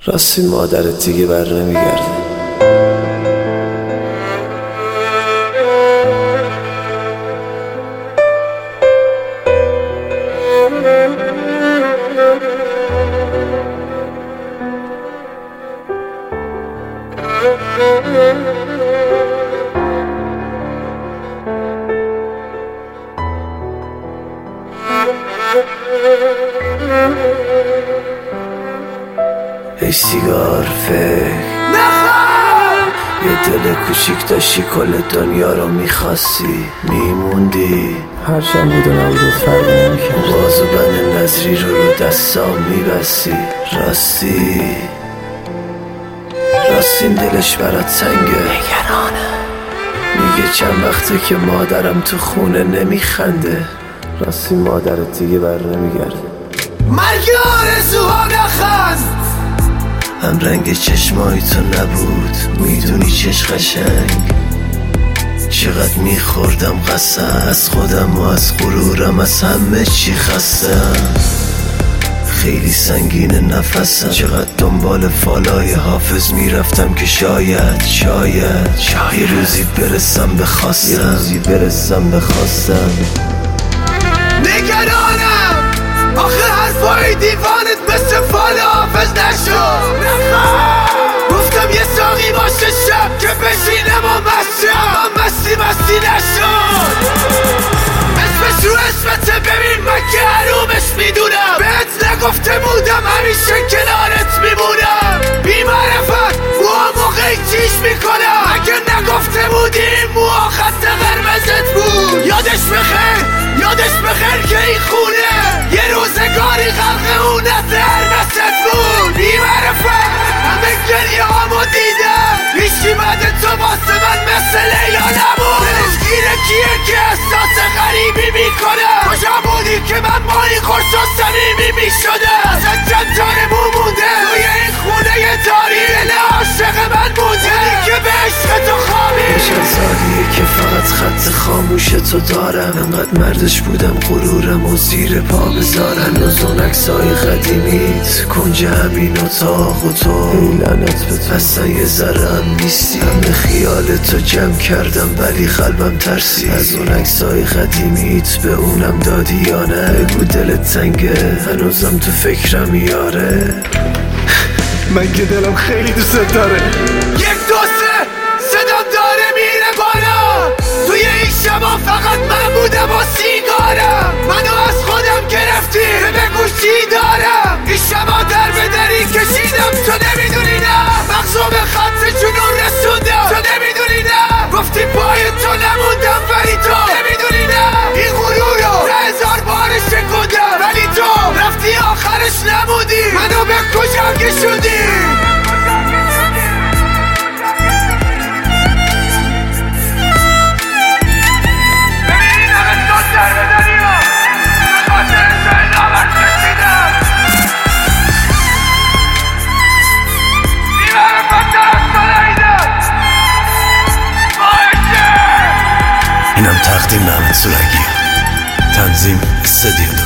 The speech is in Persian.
راستی مادرت دیگه بر نمیگرده. ای سیگار فکر یه دل کوچیک داشتی کل دنیا رو میخواستی میموندی، هرچند بود و نبودت فرق نمیکرد. بازو بند نظری رو دستام میبستی. راستی این دلش برات سنگه، نگرانه، میگه چند وقته که مادرم تو خونه نمیخنده. راستی مادرت دیگه بر نمیگرده. مرگ آرزوها نخواست، هم رنگ چشمای تو نبود، میدونی چش قشنگ چقدر میخوردم قسم، از خودم و از غرورم از همه چی خستم. خیلی سنگین نفسم، چقدر دنبال فالای حافظ میرفتم که شاید یه روزی برسم به خواستم. نگرانم آخه حرفای دیوانت مثل فال حافظ نشد. گفتم یه ساقی باشه شب که بشینم و مستی نشد. اسمش رو اسمته، ببین من که حرومش میدونم، بهت نگفته بودم همیشه کنارت میمونم. بی معرفت موها موقعی چیش میکنم، اگه نگفته بودی موها خط قرمزت بود. یادش بخیر که این خونه یه روزگاری خلق اونت هرمست بود. بی معرفت همه گریه هامو دیدم، هیچی بعد تو واسه من مثل لیلا نبود. دلش گیره کیه که احساس غریبی میکنم، کجا بودی که من با این قرص و صمیمی میشدم. ازت چند تاره بوده توی این خونه داری، دل عاشق من بوده که به عشق تو خوابی. چند سالیه که فقط خط خاموش تو دارم، انقدر مردش بودم غرورم و زیر پا بذارن. اون عکسای قدیمیت کنج همین اتاق و تو لعنت به تو اصلا یه ذره هم نیستی. همه خیال تو جمع کردم ولی قلبم ترسی. از اون عکسای قدیمیت به اونم دادی یا نه؟ بگو دلت تنگه هنوزم تو فکرم یاره. من که دلم خیلی دوست داره. 1 2 3 صدام داره میره بالا، توی این شبا فقط من بودم و سیگارم. منو از خودم گرفتی که بگو چی دارم. این شبا در به دری کشیدم، تو نمیدونی نه، مغزو به خط جنون رسوندم، تو نمیدونی نه. گفتی پای تو نموندم ولی تو نمیدونی نه. این غرور رو 1000 بار شکوندم ولی تو رفتی آخرش نمودی، منو به کجا کشوندی. اینم تقدیم به احمد سلنگی، تنظیم استدیو.